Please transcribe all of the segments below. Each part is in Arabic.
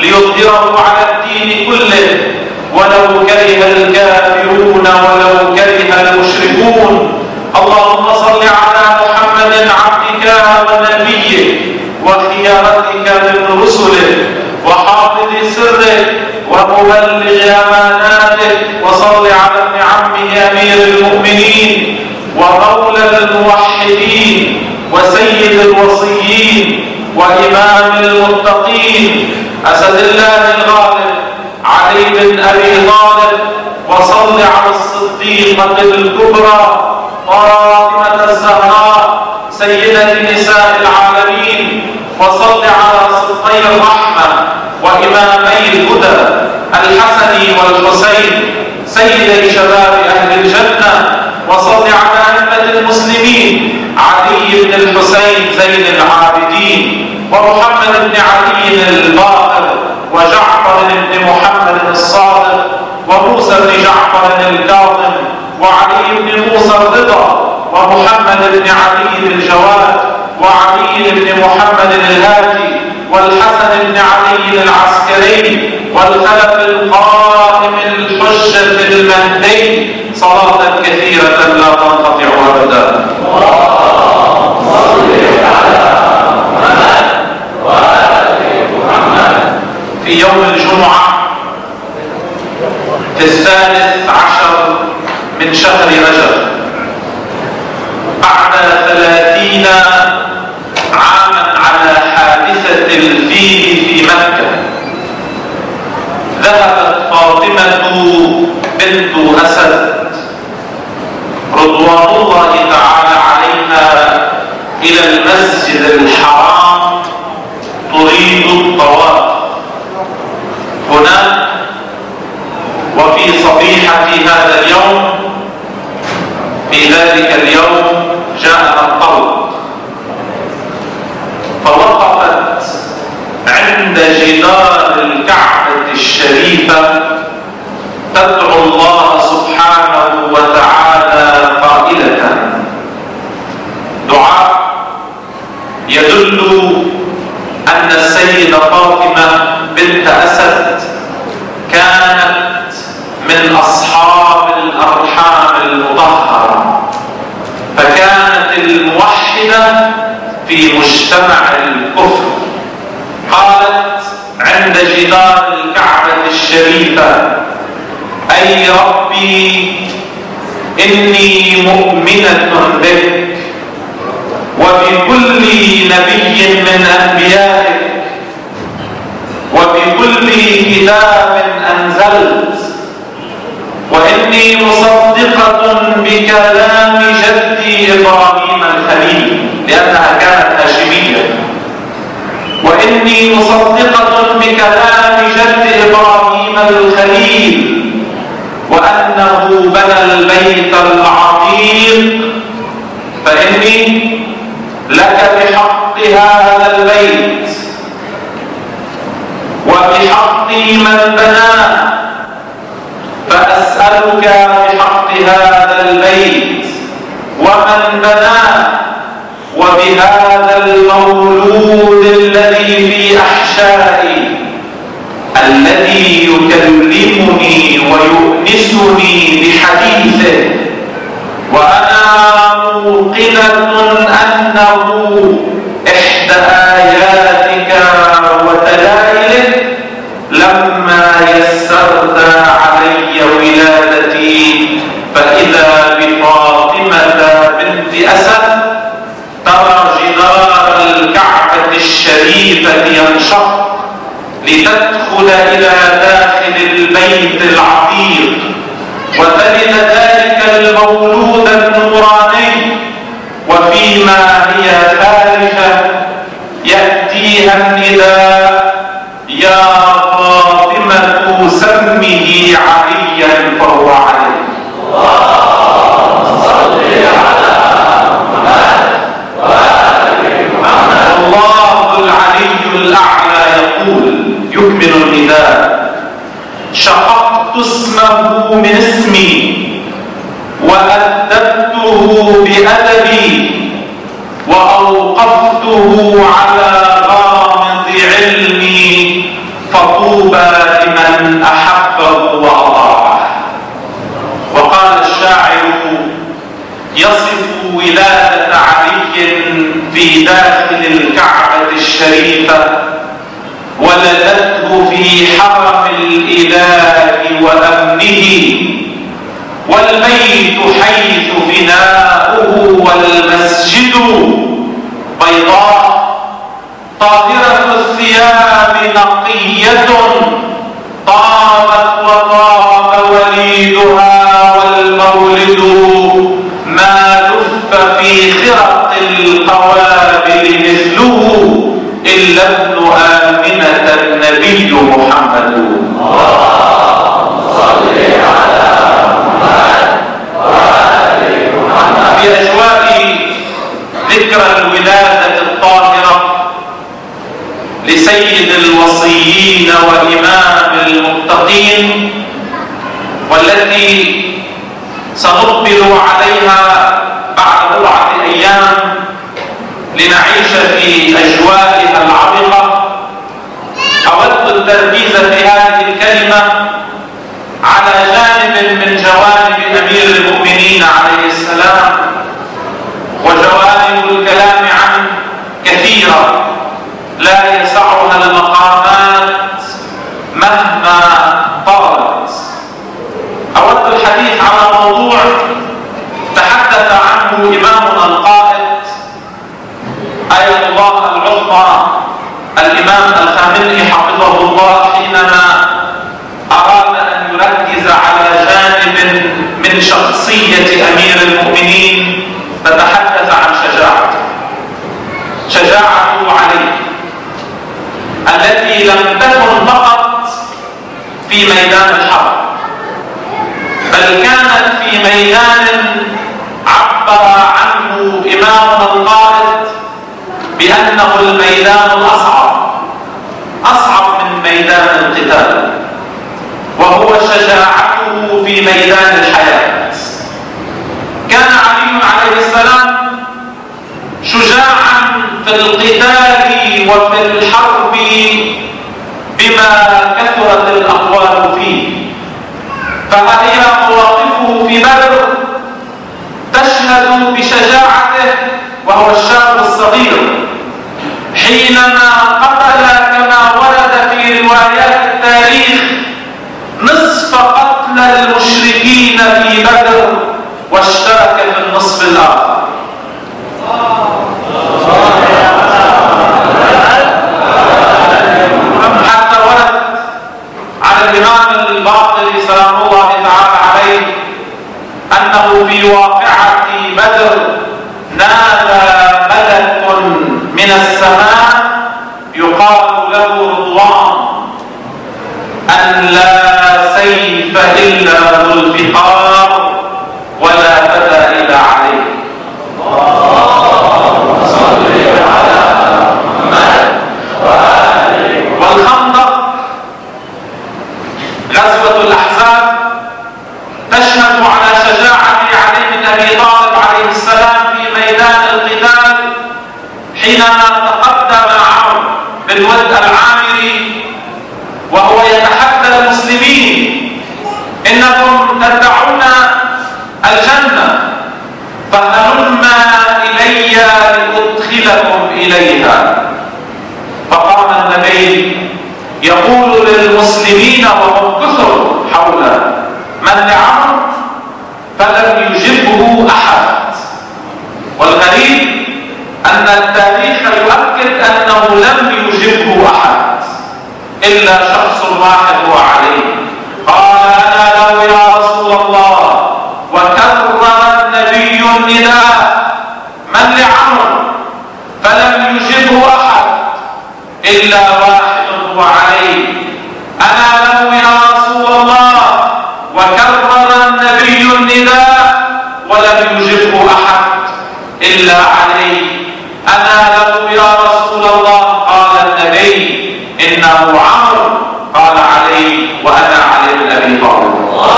ليظهره على الدين كله ولو كره الكافرون ولو كره المشركون. اللهم صل على محمد عبدك ونبيك وخيارتك من رسلك وحافظ سرك ومبلغ أماناتك، وصل على ابن عمه أمير المؤمنين ومولى الموحدين وسيد الوصيين وإمام المتقين أسد الله الغالب علي بن أبي طالب، وصل على الصديقة الكبرى فاطمة الزهراء سيدة نساء العالمين، وصل على سبطي الرحمة وإمامي الهدى الحسن والحسين سيدي شباب أهل الجنة، وصل على أئمة المسلمين علي بن الحسين زين العابدين ومحمد بن علي الباقر وجعفر بن محمد الصادق وموسى بن جعفر الكاظم وعلي بن موسى الرضا ومحمد بن علي الجواد وعلي بن محمد الهادي والحسن بن علي العسكري والخلف القائم الحجة المهدي، صلاة كثيرة لا تنقطع أبدا. اللهم صل على محمد وآل محمد. في يوم الجمعة في 13 من شهر رجب بعد 30 عاما على حادثة الفيل في مكة، ذهبت فاطمة بنت أسد رضوان الله تعالى عليها إلى المسجد الحرام تريد الطواف. هناك وفي صبيحة هذا اليوم في ذلك اليوم جاءنا الطرد، فوقفت عند جدار الكعبة الشريفة تدعو الله سبحانه وتعالى قائلة دعاء يدل أن السيدة فاطمة بنت أسد كانت من أصحاب الأرحام المطهرة، فكانت الموحدة في مجتمع الكفر. قالت عند جدار الكعبة الشريفة أي ربي إني مؤمنة بك وبكل نبي من أنبيائك وبكل كتاب أنزلت، وإني مصدقة بكلام جدي إبراهيم الخليل لأنها كانت هاشمية، وإني مصدقة بكلام جد إبراهيم الخليل وأنه بنى البيت العتيق، فإني لك بحق هذا البيت وبحق من بناه، فأسألك بحق هذا البيت ومن بناه وبهذا المولود الذي في أحشائي الذي يكلمني ويؤنسني بحديثه وأنا موقنة أنه إحدى آياتك ودلائلك لما يسرت علي ولادتي، فإذا بفاطمة بنت أسد ترى جدار الكعبة الشريفة ينشق لتدخل إلى داخل البيت العتيق وتلد ذلك المولود النوراني، وفيما هي خارجة يأتيها النداء يا فاطمة سمه عليا فهو علي. اللهم صل على محمد وآل محمد. الله العلي الأعلى يقول يكمل النداء شققت اسمه من اسمي وأدبته بأدبي وأوقفته على غامض علمي فطوبى لمن أحبه وأطاعه. وقال الشاعر يصف ولادة علي في داخل الكعبة الشريفة: ولدته في حرم الإله وأمنه، والبيت حيث فناؤه والمسجد، بيضاء طاهرة الثياب نقية، طابت وطاب وليدها والمولد، ما لف في خرق القوابل مثله إلا ابن آمنة النبي محمد. صل على محمد وآل محمد. في أجواء ذكرى الولادة الطاهرة لسيد الوصيين وإمام المتقين، والتي سنقبل عليها بعد بضعة أيام لنعيش في أجوائها العميقة، أود التركيز في هذه الكلمة على جانب من جوانب أمير المؤمنين عليه السلام، وجوانب الكلام عنه كثيرة لا يسعها المقامات مهما طالت. أود الحديث على موضوع تحدث عنه إمامنا القائد آية الله العظمى الإمام الخامنئي حفظه الله، حينما أراد أن يركز على جانب من شخصية أمير المؤمنين، فتحدث عن شجاعته عليه، التي لم تكن فقط في ميدان الحرب، بل كانت في ميدان عبر عنه إمامنا القائد بأنه الميدان أصعب من ميدان القتال، وهو شجاعته في ميدان الحياة. كان علي عليه السلام شجاعا في القتال وفي الحرب بما كثرت الأقوال فيه، فهي مواقفه في بدر تشهد بشجاعته وهو الشاب الصغير، حينما قتل كما ورد في روايات التاريخ نصف قتل المشركين في بدر، واشترك في النصف الآخر. حتى ورد على الإمام الباقر سلام الله تعالى عليه أنه في واقعة بدر نادى ملك من السماء يقال له رضوان أن لا سيف إلا ذو الفقار ولا فتى إلا عليه. صل على محمد وآله. والخندق غزوة الأحزاب تشهد على شجاعة علي بن أبي طالب عليه السلام في ميدان القتال، حينما تقدم عمرو بن ود العامري وهو يتحدى المسلمين: إنكم تدعون الجنة فهلما إلي لأدخلكم إليها. فقام النبي يقول للمسلمين وهم كثر حوله: من لعمرو؟ فلم يجبه أحد. والغريب أن التاريخ يؤكد أنه لم يجبه أحد إلا شخص واحد هو علي. قال: أنا له يا رسول الله. وكرر النبي النداء: من لعمرو؟ فلم يجبه أحد إلا واحد هو علي. أنا له يا رسول الله. وكرر النبي النداء ولم يجبه أحد إلا علي. أنا له يا رسول الله. قال النبي: إنه عمرو. قال علي: وأنا علي بن أبي طالب.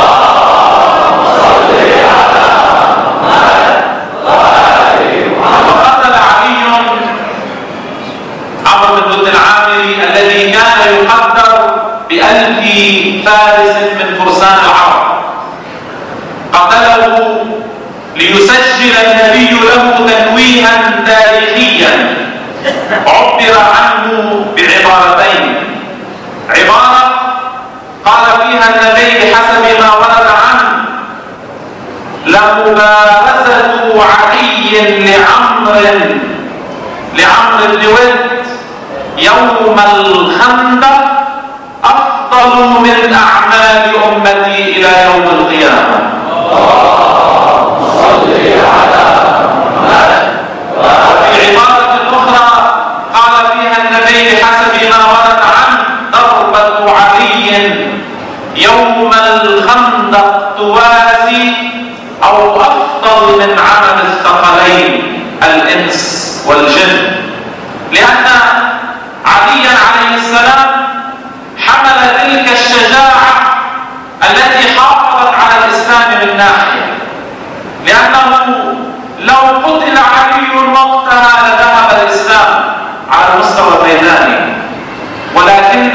وقتل علي عمرو بن ود العامري الذي كان يقدر النبي له تنويها تاريخيا عبر عنه بعبارتين. عبارة قال فيها النبي بحسب ما ورد عنه: لمبارزة علي لعمرو بن ود يوم الخندق أفضل من أعمال أمتي إلى يوم القيامة. وفي عبارة أخرى قال فيها النبي بحسب ما ورد عنه: ضربة علي يوم الخندق توازي أو أفضل من عمل الثقلين الإنس والجن، لأن عليا عليه السلام حمل تلك الشجاعة التي حافظت على الإسلام من ناحية، لأنه لو قتل علي وقتها لذهب الإسلام على المستوى الميداني، ولكن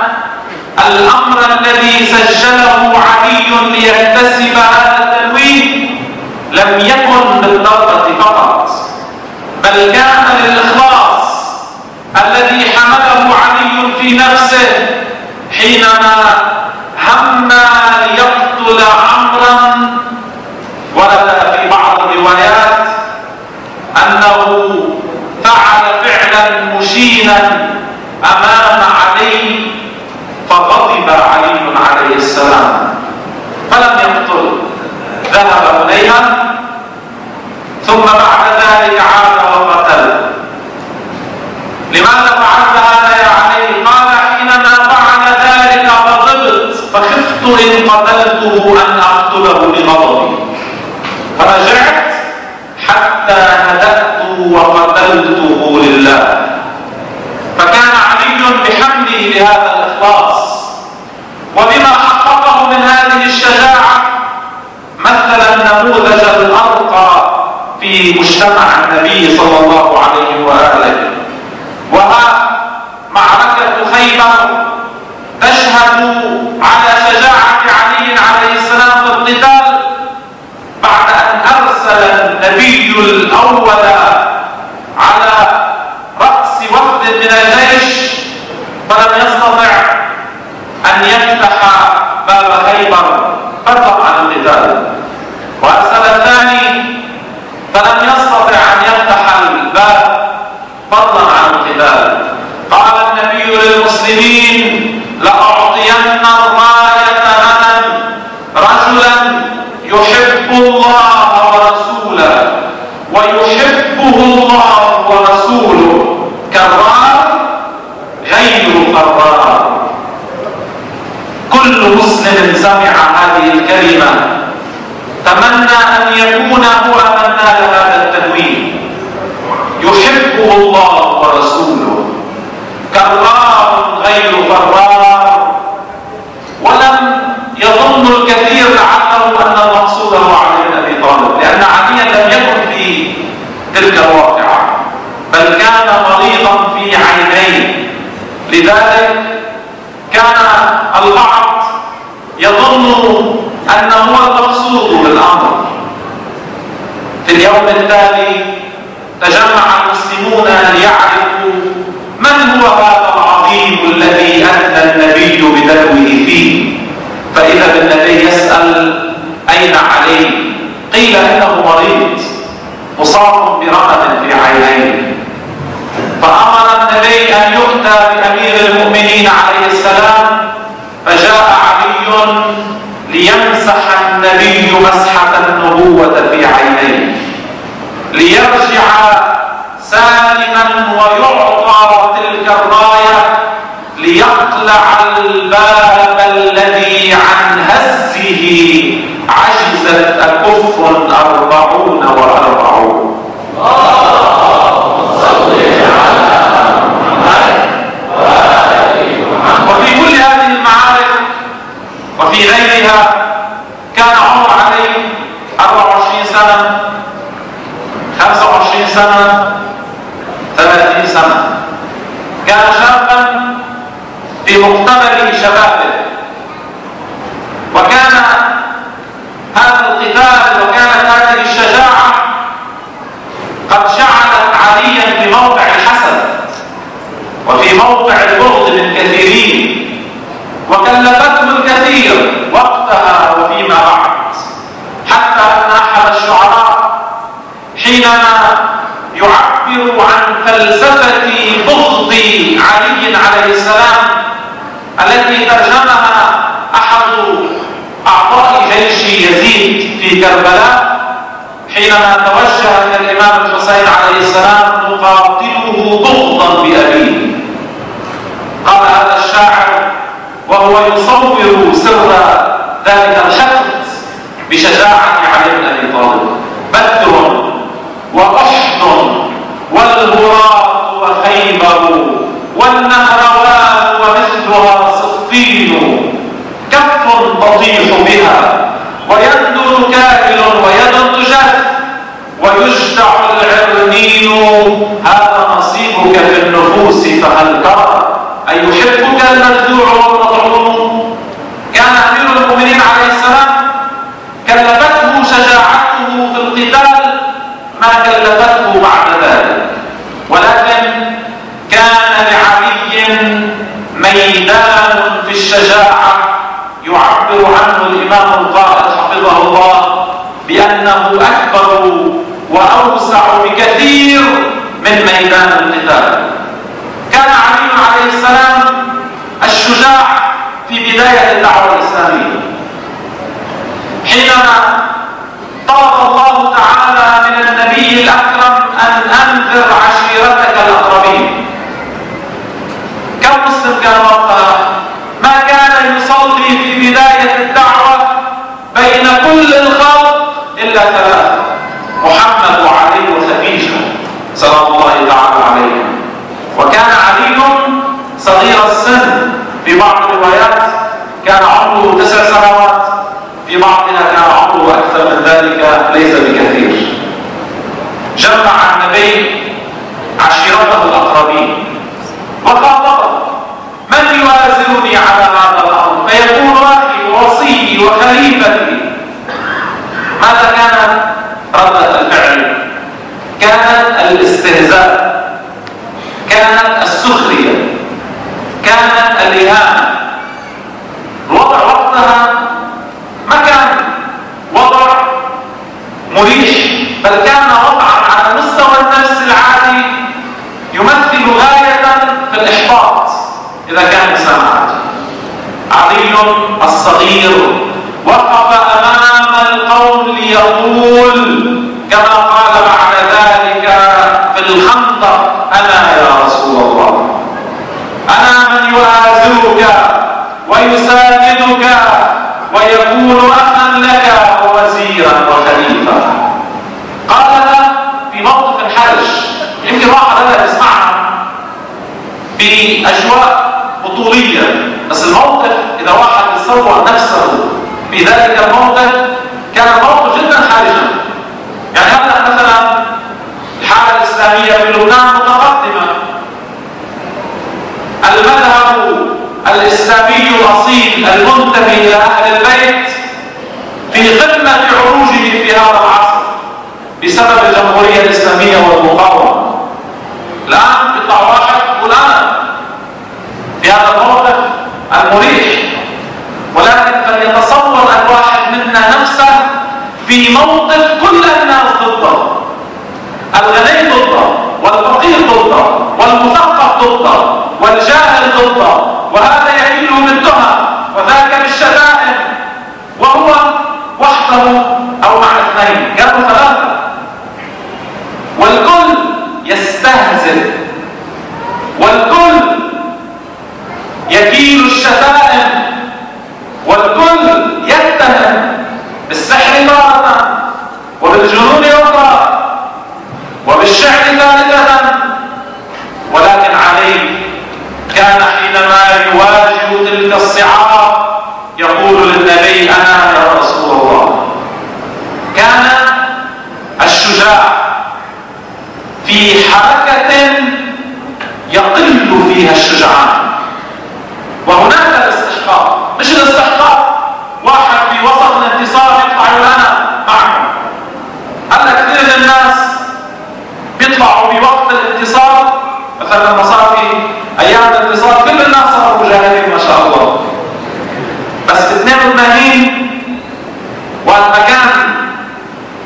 الأمر الذي سجله علي ليكتسب هذا التنويه لم يكن بالضربة فقط، بل كان للإخلاص الذي حمله علي في نفسه حينما هم ليقتل عمرا. ورد في بعض الروايات أنه فعل فعلا مشينا أمام علي فغضب علي عليه السلام فلم يقتل، ذهب إليها ثم بعد ذلك عاد وقتل. لماذا فعلت هذا يا علي؟ قال: حينما فعل ذلك غضبت فخفت إن قتلته أن أقتله بغضبي، فرجعت حتى هدأت وقتلته لله. فكان علي بحمله لهذا الإخلاص وبما حققه من هذه الشجاعة مثل النموذج الأرقى في مجتمع النبي صلى الله عليه وآله. وها معركة خيبر تشهد على شجاعة علي عليه السلام في القتال بعد أن أرسل النبي الأول على رأس وفد من الجيش فلم يستطع أن يفتح باب خيبر فضلا عن القتال، وأرسل الثاني فلم يستطع أن يفتح الباب فضلا عن القتال. قال النبي للمسلمين: لأعطين الراية غدا رجلا يحب الله ورسوله ويحبه الله ورسوله كرار غير قرار. كل مسلم سمع هذه الكلمة تمنى أن يكون هو من نال هذا التنوين: يحبه الله ورسوله كرار غير قرار. ولم يظن الكثير لعله أن المقصود هو علي بن أبي طالب، لأن عليا لم يكن في تلك الواقعة بل كان مريضا في عينيه، لذلك كان البعض يظن أنه هو المقصود بالأمر. في اليوم التالي تجمع المسلمون ليعرفوا من هو هذا العظيم الذي أتى النبي بدلوه فيه. فإذا بالنبي يسأل: أين علي؟ قيل: إنه مريض مصاب برمد في عينيه. فأمر النبي أن يؤتى بأمير المؤمنين عليه السلام، فجاء علي ليمسح النبي مسحة النبوة في عينيه ليرجع سالما ويعطى تلك الراية ليقلع الباب الذي عن هزه عجزت أكف 44. وفي كل هذه المعارك وفي غيرها كان عمر عليه 24 سنة 25 سنة 30 سنة. كان شابا في مقتبل شبابه، وكان هذا القتال وكانت هذه الشجاعة وكلفته الكثير وقتها وفيما بعد، حتى أن أحد الشعراء حينما يعبر عن فلسفة بغض علي عليه السلام التي ترجمها أحد أعضاء جيش يزيد في كربلاء حينما توجه إلى الإمام الحسين عليه السلام يقاتله بغضا بأبيه. قال هذا الشاعر وهو يصور سر ذلك الحقد بشجاعة علي بن أبي طالب: بدر وأحد والهراء وخيبر والنهروان ومثلها صفين، كف تطيح بها ويندر كاهل ويد تجد ويشتع العرنين، هذا نصيبك في النفوس فهل ترى أيحبك المخدوع والمطعون. كان أمير المؤمنين عليه السلام كلفته شجاعته في القتال ما كلفته بعد ذلك، ولكن كان لعلي ميدان في الشجاعة يعبر عنه الإمام القائد حفظه الله بأنه أكبر وأوسع بكثير من ميدان القتال. كان علي عليه السلام الشجاع في بداية الدعوة الإسلامية، حينما طلب الله تعالى من النبي الأكرم أن أنذر عشيرتك الأقربين. كم مسلم كان وقتها؟ ما كان يصلي في بداية الدعوة بين كل الخلق إلا ثلاثة: محمد وعلي وخديجة صلى الله تعالى عليهم. وكان علي صغير السن، في بعض الروايات كان عمره 9 سنوات، في بعضها كان عمره أكثر من ذلك ليس بكثير. جمع النبي عشيرته الأقربين وخاطبه: من يوازرني على هذا الأمر؟ فيقول أخي ووصي وخليفتي. ماذا كانت ردة الفعل؟ كانت الاستهزاء، كانت السخرية، كانت الإهانة. الوضع وقتها ما كان وضع مريح، بل كان وضعا على مستوى النفس العادي يمثل غاية في الإحباط إذا كان إنسان عادي. علي الصغير وقف أمام القوم ليقول كما قال بعد ذلك في الخندق: أنا يا رسول الله، أنا من يؤازرك ويساندك ويكون أخا لك ووزيرا وخليفة. قالها في موقف حرج، يمكن واحد هذا يسمعها بأجواء بطولية، بس الموقف إذا واحد يصور نفسه في ذلك الموقف كان موقف جدا حرجا. يعني هذا مثلا الحالة الإسلامية في لبنان متقدمة، المذهب الإسلامي الأصيل المنتمي إلى أهل البيت في قمة عروجه في هذا العصر بسبب الجمهورية الإسلامية والمقاومة. الآن يطلع واحد يقول أنا في هذا الموقف المريح، ولكن فليتصور الواحد منا نفسه في موقف كل الناس ضده، الغني ضده والفقير ضده والمثقف ضده والجاهل ضده، وهذا يحيله بالتهم وذاك بالشتائم، وهو وحده أو مع اثنين، كانوا 3، والكل يستهزئ والكل يكيل الشتائم والكل يتهم بالسحر تارة وبالجنون أخرى وبالشعر ثالثة. ولكن علي كان حينما يواجه تلك الصعاب يقول للنبي: أنا يا رسول الله. كان الشجاع في حركة يقل فيها الشجعان، وهناك الاستحقاق، مش الاستحقاق واحد في وسط الانتصار يطلع يقول أنا معكم. هلا كثير من الناس بيطلعوا بوقت الانتصار، مثلا لما صار في أيام الانتصار كل الناس صاروا مجاهدين ما شاء الله،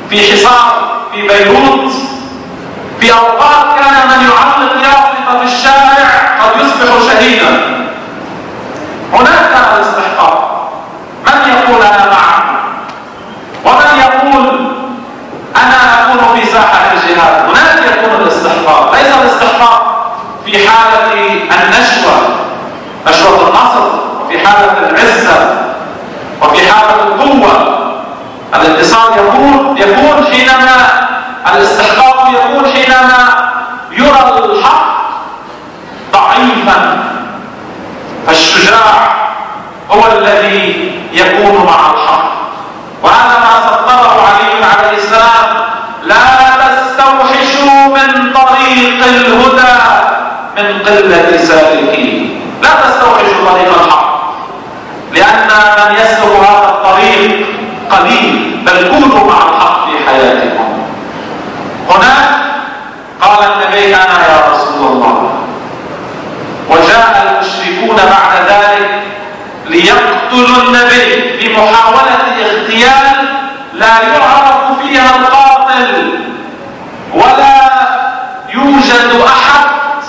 في حصار في بيروت، في أوقات كان من يعلق يافطة في الشارع قد يصبح شهيدا. هناك كان الاستحقاق، من يقول أنا معه، ومن يقول أنا أكون في ساحة الجهاد. هناك يكون الاستحقاق، ليس الاستحقاق في حالة النشوة، نشوة النصر، وفي حالة العزة، وفي حالة القوة. الانتصار يكون حينما الاستحقاق يكون حينما يرى الحق ضعيفا، فالشجاع هو الذي يكون مع الحق. وهذا ما سطره علي عليه السلام: لا تستوحشوا من طريق الهدى من قلة سالكين. لا تستوحشوا طريق الحق، لأن من يسلك هذا الطريق قليل، بل كونوا مع الحق في حياتكم. هناك قال النبي: أنا يا رسول الله. وجاء المشركون بعد ذلك ليقتلوا النبي بمحاولة اغتيال لا يعرف فيها القاتل ولا يوجد أحد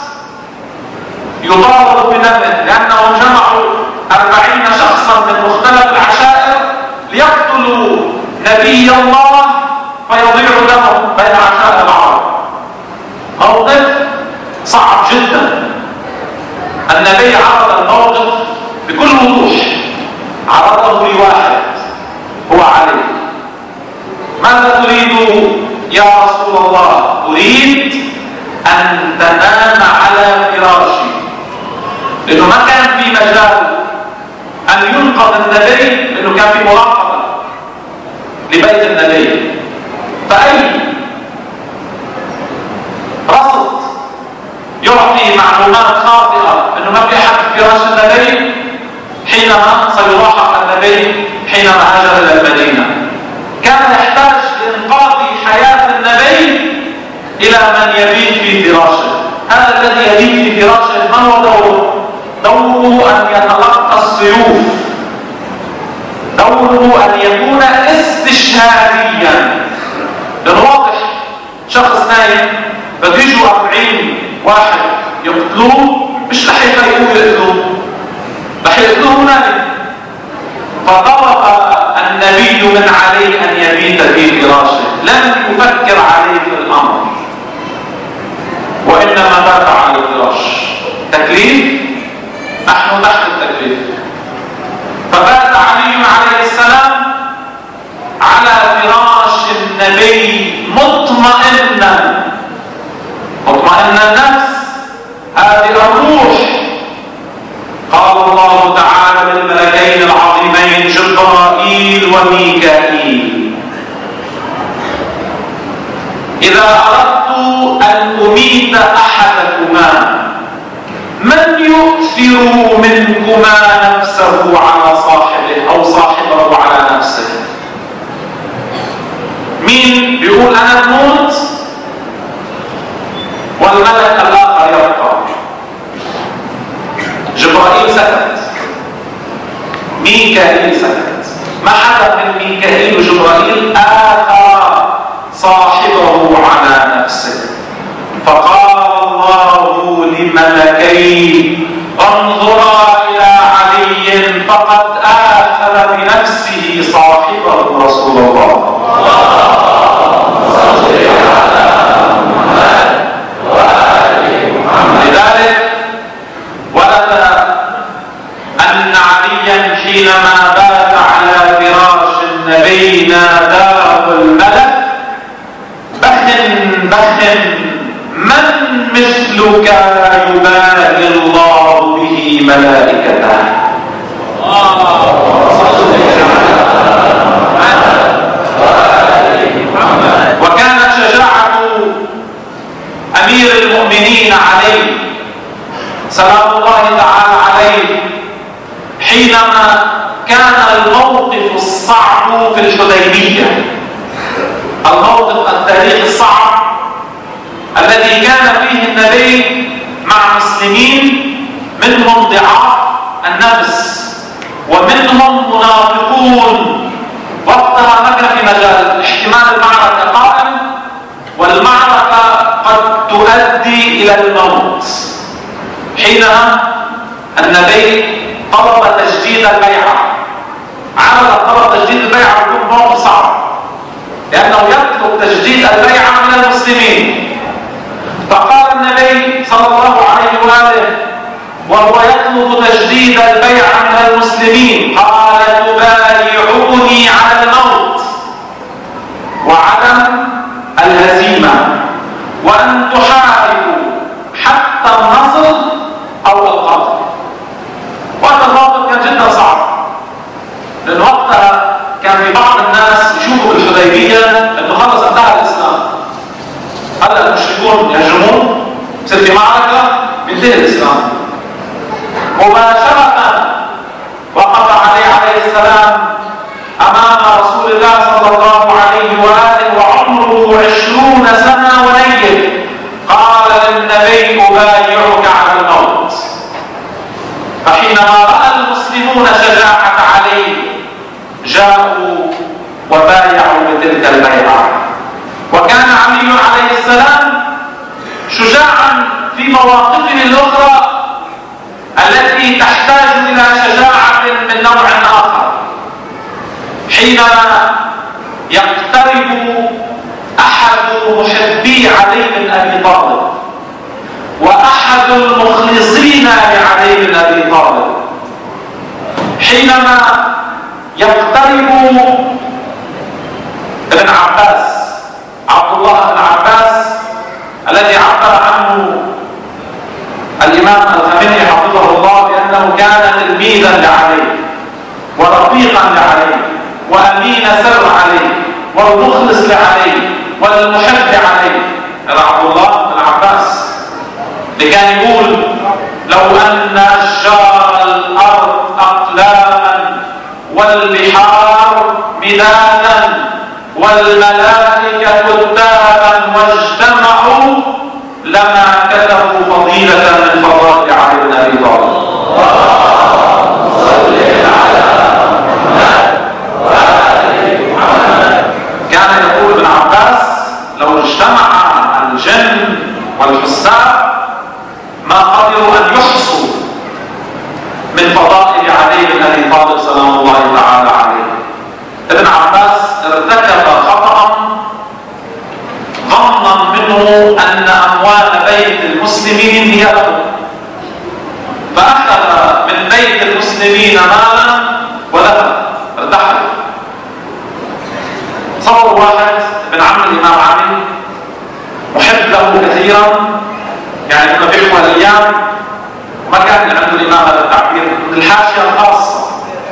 يطالب بدمه، لأنهم جمعوا 40 شخصا من مختلف العشائر ليقتلوا نبي الله فيضيع دمه بين عشائر العرب. موقف صعب جدا. النبي عرض الموقف بكل وضوح، عرضه لواحد هو علي. ماذا تريد يا رسول الله؟ أريد أن تنام على فراشي، لأنه ما كان في مجال أن ينقذ النبي، لأنه كان في مراقبة لبيت النبي. فأي رصد يعطي معلومات خاطئة أنه ما في أحد في فراش النبي حينما سيلاحق النبي حينما هاجر إلى المدينة. كان يحتاج لإنقاذ حياة النبي إلى من يبيت في فراشه. هذا الذي يبيت في فراشه ما هو دوره؟ دوره أن يتلقى السيوف، دوره أن يكون استشهاديا. لأنه واضح شخص نايم بيجوا 40 واحد يقتلوه، مش رح يفيقوه يقتلوه، رح يقتلوه نايم. فطلب النبي من عليه أن يبيت في فراشه، لم يفكر عليه في الأمر، وإنما بات على الفراش. تكليف، نحن تحت التكليف. فبات علي عليه السلام على فراش النبي مطمئنا النفس، هذه الروح. قال الله تعالى للملكين العظيمين جبرائيل وميكائيل: إذا أردت أن أميت أحدكما من يؤثر منكما نفسه على صاحبه أو صاحبه على نفسه؟ مين بيقول أنا أموت والملك الآخر يبقى؟ جبرائيل سكت، ميكائيل سكت. ما حدا من ميكائيل وجبرائيل آثر صاحبه على نفسه. فقال الله لملكيه: انظرا إلى علي فقد آثر بنفسه صاحبه رسول الله. لذلك ورد أن عليا حينما بات على فراش النبي ناداه الملك: بخ من مثلك يباهي الله به ملائكته. وكانت شجاعة أمير المؤمنين علي سلام الله تعالى عليه حينما كان الموقف الصعب في الحديبية، الموقف التاريخي الصعب الذي كان فيه النبي مع مسلمين منهم ضعاف النفس ومنهم منافقون وقتها ما كان في مجال، احتمال المعركة قائم، والمعركة قد تؤدي إلى الموت. حينها النبي طلب تجديد البيعة. عمل طلب تجديد البيعة بيكون موقف صعب، لأنه يطلب تجديد البيعة من المسلمين. فقال النبي صلى الله عليه وآله وهو يطلب تجديد البيعة من المسلمين، قال: تبايعوني على الموت وعدم الهزيمة، وأن تحاربوا حتى النصر أو القتل. وهذا الموقف كان جدا صعب، لأن وقتها كان في بعض الناس يشوفوا بالحديبية أنه خلص انتهى الإسلام، هلا المشركون يهجمون، يصير في معركة، بينتهي الإسلام. مباشرة وقف عليه السلام أمام رسول الله صلى الله عليه وآله وعمره 20 سنة ونيف، قال للنبي: أبايعك على الموت. فحينما رأى المسلمون شجاعة عليه جاءوا وبايعوا بتلك البيعة. وكان علي عليه السلام شجاعا في مواقفه الأخرى التي تحتاج إلى شجاعة من نوع آخر. حينما يقترب أحد محبي علي بن أبي طالب وأحد المخلصين لعلي بن أبي طالب، حينما يقترب ابن عباس، عبد الله بن عباس، الذي عبر عنه الإمام الخميني حفظه الله بأنه كان تلميذا لعلي ورفيقا لعلي وأمين سر علي والمخلص لعلي والمحب لعلي، هذا عبد الله بن عباس، اللي كان يقول: لو أن أشجار الأرض أقلاما والبحار مدادا والملائكة كتابا واجتمعوا لما كتبوا فضيلة من فضائل علي بن أبي طالب. كان يقول ابن عباس: لو اجتمع الجن والحساب ما قدروا أن يحصوا من فضائل علي بن أبي طالب سلام الله تعالى عليه. ابن عباس ارتكب خطأ ظنا منه أن أموال بيت المسلمين هي له، فأخذ من بيت المسلمين مالا وذهب ارتحل. صور واحد ابن عم الإمام علي محب له كثيرا، يعني كنا بيحكوا الأيام وما كان عنده الإمام هذا التعبير، من الحاشية الخاصة،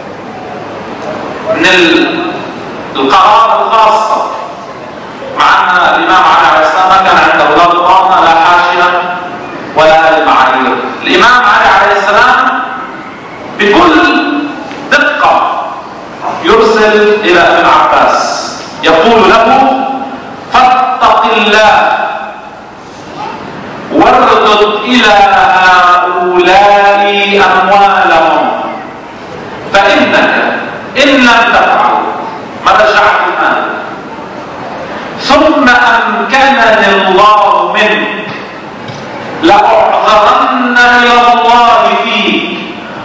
من القرابة الخاصة، مع أن الإمام علي السلام ما كان عنده أولاد الضامنة لا حاشية ولا المعايير. الإمام علي السلام بكل دقة يرسل إلى ابن عباس يقول له: فاتق الله واردد إلى هؤلاء أموالهم، فإنك إن لم تفعل ما رجعت المال ثم أمكنني الله منك لأعذرن إلى الله فيك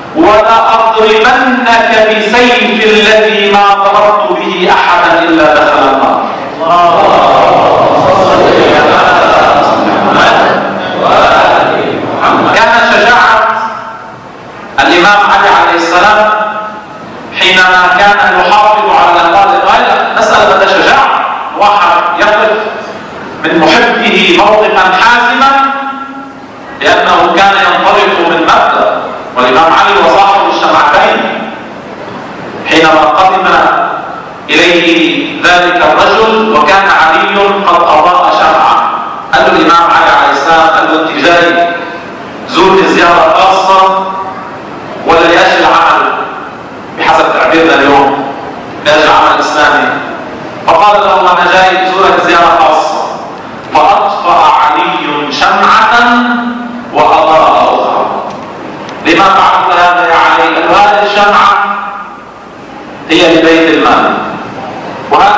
ولأضربنك بسيف الذي ما ضربت به أحدا إلا دخل النار. كانت شجاعة الإمام علي عليه السلام حينما كان يحافظ على الأموال الغالية. مسألة شجاعة، واحد يقف من محبه موقفا حازما لأنه كان ينطلق من مبدأ، والإمام علي وصاحب الشمعتين حينما قدم إليه ذلك الرجل وكان علي قد أضاء شمعة، قال له الإمام علي عليه السلام: قال له أنت جاي زورني زيارة خاصة ولا لأجل عمل بحسب تعبيرنا اليوم لأجل عمل إسلامي؟ فقال له: أنا جاي زورك زيارة خاصة. فأطفأ علي شمعة وأضاء أخرى. لما فعلت هذا يا علي؟ هذه الشمعة هي لبيت المال،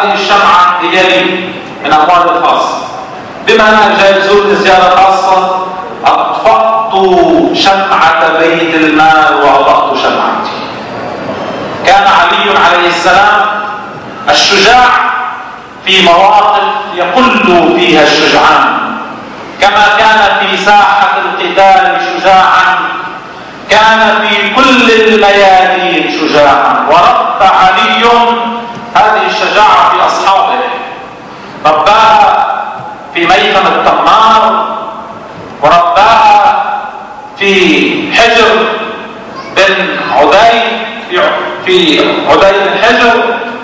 هذه الشمعة هي لي من أموال الخاصة، بما أنك جاي تزورني زيارة خاصة أطفأت شمعة بيت المال وأطفأت شمعتي. كان علي عليه السلام الشجاع في مواقف يقل فيها الشجعان، كما كان في ساحة القتال شجاعا كان في كل الميادين شجاعا. ورب علي هذه الشجاعة في أصحابه، رباها في ميثم التمار، ورباها في حجر بن عدي في عدي بن حجر،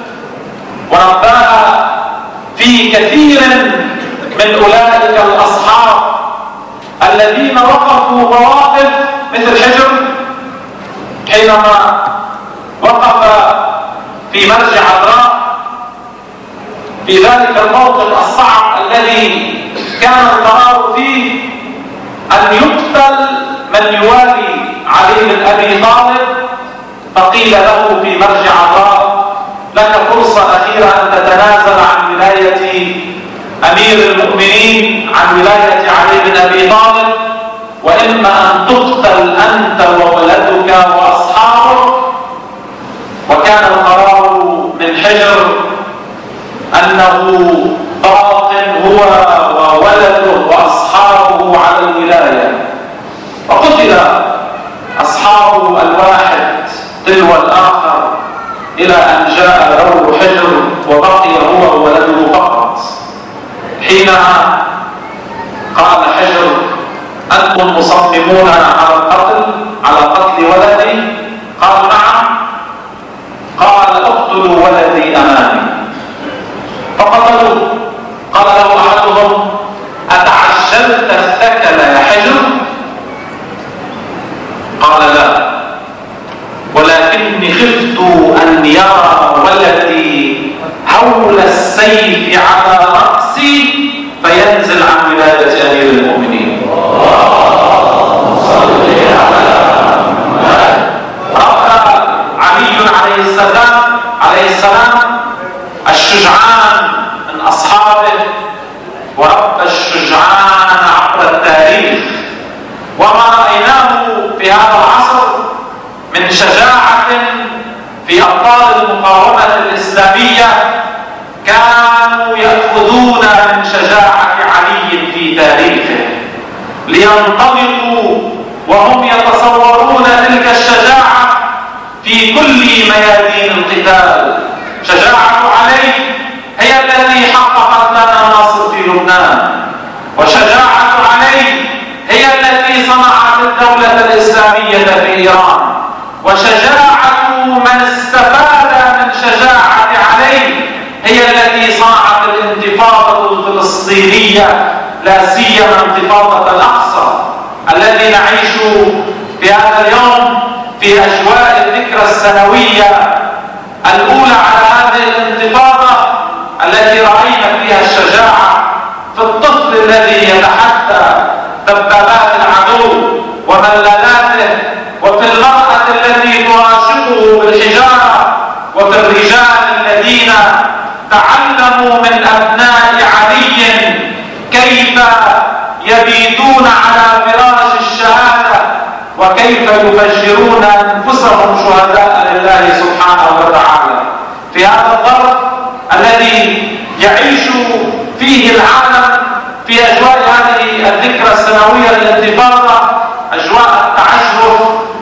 ورباها في كثير من أولئك الأصحاب الذين وقفوا مواقف مثل حجر حينما وقف في مرج عذراء في ذلك الموقف الصعب الذي كان القرار فيه أن يقتل من يوالي علي بن أبي طالب، فقيل له في مرج عذراء لك فرصة أخيرة أن تتنازل عن ولاية أمير المؤمنين، عن ولاية علي بن أبي طالب، وإما أن تقتل أنت وولدك وأصحابك. وكان القرار من حجر أنه باق هو وولده وأصحابه على الولاية، فقتل أصحاب الواحد تلو الآخر إلى أن جاء دور حجر وبقي هو وولده فقط. حينها قال حجر أنتم مصممون على قتل ولدي؟ قالوا نعم. قال اقتلوا ولدي أمامي، فقتلوه. قال له أحدهم أتعجلت الثكل يا حجر؟ قال لا، ولكني خفت أن يرى ولدي هول السيف على رأسي فينزل عن ولاية أمير المؤمنين. رأى علي عليه السلام الشجعان من أصحابه، ورب الشجعان عبر التاريخ، وما رأيناه في هذا العصر من شجاعة في أبطال المقاومة الإسلامية كانوا يأخذون من شجاعة علي في تاريخه لينطلقوا وهم يتصورون تلك الشجاعة في كل ميادين القتال. شجاعة علي هي التي حققت لنا النصر في لبنان، وشجاعة علي هي التي صنعت الدولة الإسلامية في إيران، وشجاعة من استفاد من شجاعة علي هي التي صنعت الانتفاضة الفلسطينية، لا سيما انتفاضة الأقصى الذي نعيش في هذا اليوم في أجواء الذكرى السنوية الأولى على هذه الانتفاضة التي رأينا فيها الشجاعة في الطفل الذي يتحدى دبابات العدو وملالاته، وفي المرأة التي تراشقه بالحجارة، وفي الرجال الذين تعلموا من أبناء علي كيف يبيتون على فراش الشهادة وكيف يفجرون أنفسهم شهداء لله سبحانه وتعالى. في هذا الظرف الذي يعيش فيه العالم في أجواء هذه الذكرى السنوية للانتفاضة، أجواء التعجرف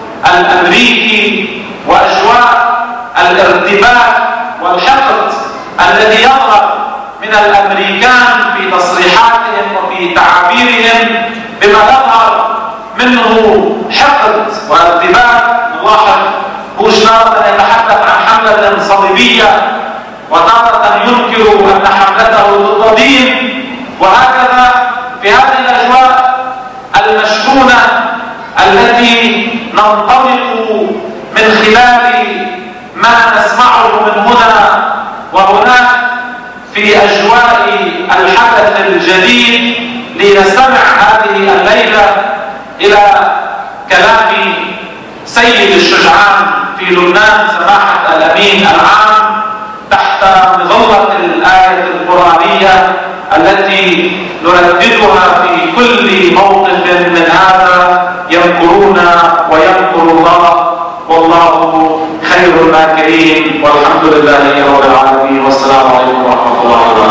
الأمريكي وأجواء الارتباك والحقد الذي يظهر من الأمريكان في تصريحاتهم وفي تعابيرهم، بما يظهر منه حقد وارتباك. نلاحظ بوش تارة يتحدث عن حملة صليبية وتارة ينكر أن حملته ضد دين، وهكذا في هذه الأجواء المشحونة التي ننطلق من خلال ما نسمعه من هنا وهناك في أجواء الحدث الجديد، لنستمع هذه الليلة إلى كلام سيد الشجعان في لبنان سماحة الأمين العام تحت مظلة نرددها في كل موقف من هذا: يمكرون ويمكر الله والله خير الماكرين، والحمد لله رب العالمين، والسلام عليكم ورحمة الله وبركاته.